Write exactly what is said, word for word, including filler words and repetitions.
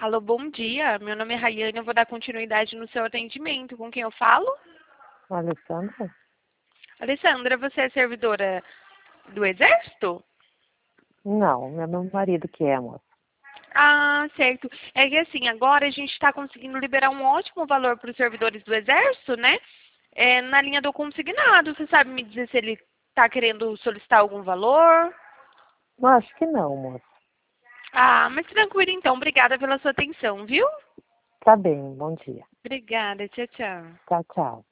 Alô, bom dia. Meu nome é Rayane, eu vou dar continuidade no seu atendimento. Com quem eu falo? Alessandra? Alessandra, você é servidora do Exército? Não, é meu marido que é, moça. Ah, certo. É que assim, agora a gente está conseguindo liberar um ótimo valor para os servidores do Exército, né? É, na linha do consignado. Você sabe me dizer se ele está querendo solicitar algum valor? Eu acho que não, moça. Ah, mas tranquilo então. Obrigada pela sua atenção, viu? Tá bem, bom dia. Obrigada. Tchau, tchau. Tchau, tchau.